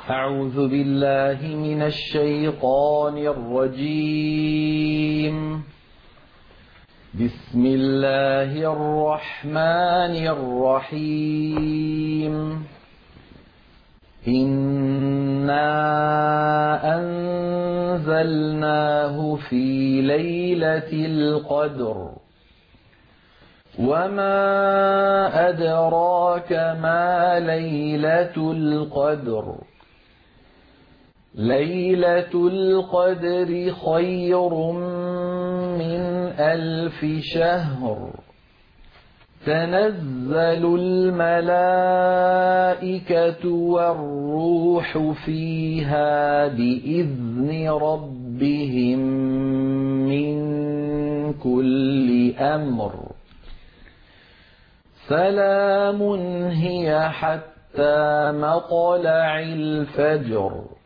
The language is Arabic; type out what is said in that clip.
أعوذ بالله من الشيطان الرجيم. بسم الله الرحمن الرحيم. إنا أنزلناه في ليلة القدر وما أدراك ما ليلة القدر ليلة القدر خير من 1000 شهر تنزل الملائكة والروح فيها بإذن ربهم من كل أمر سلام هي حتى مطلع الفجر